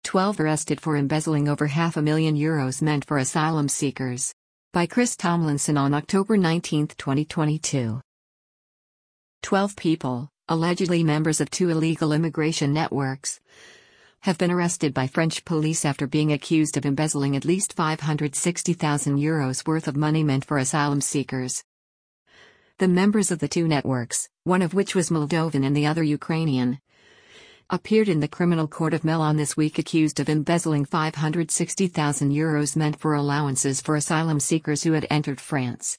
12 arrested for embezzling over €500,000 meant for asylum seekers. By Chris Tomlinson on October 19, 2022. 12 people, allegedly members of 2 illegal immigration networks, have been arrested by French police after being accused of embezzling at least €560,000 worth of money meant for asylum seekers. The members of the 2 networks, one of which was Moldovan and the other Ukrainian, appeared in the criminal court of Milan this week accused of embezzling €560,000 meant for allowances for asylum seekers who had entered France.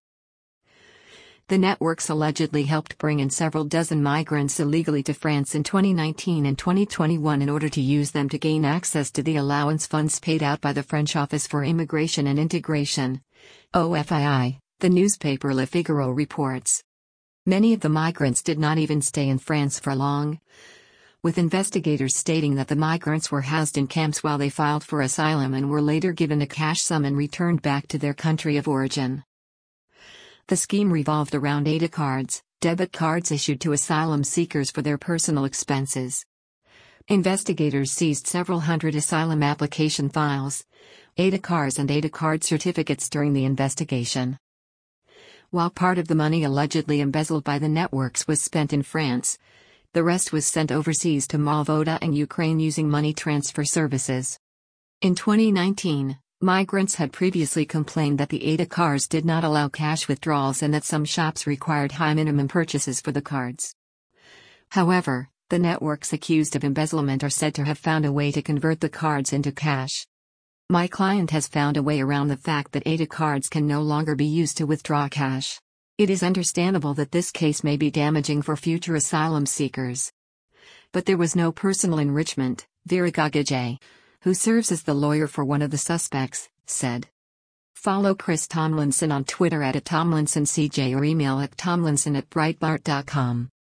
The networks allegedly helped bring in several dozen migrants illegally to France in 2019 and 2021 in order to use them to gain access to the allowance funds paid out by the French Office for Immigration and Integration, OFII, the newspaper Le Figaro reports. Many of the migrants did not even stay in France for long, with investigators stating that the migrants were housed in camps while they filed for asylum and were later given a cash sum and returned back to their country of origin. The scheme revolved around ADA cards, debit cards issued to asylum seekers for their personal expenses. Investigators seized several hundred asylum application files, ADA cards and ADA card certificates during the investigation. While part of the money allegedly embezzled by the networks was spent in France, the rest was sent overseas to Moldova and Ukraine using money transfer services. In 2019, migrants had previously complained that the ADA cards did not allow cash withdrawals and that some shops required high minimum purchases for the cards. However, the networks accused of embezzlement are said to have found a way to convert the cards into cash. My client has found a way around the fact that ADA cards can no longer be used to withdraw cash. It is understandable that this case may be damaging for future asylum seekers. But there was no personal enrichment, Vera Gagage, who serves as the lawyer for one of the suspects, said. Follow Chris Tomlinson on Twitter @TomlinsonCJ or email at tomlinson@breitbart.com.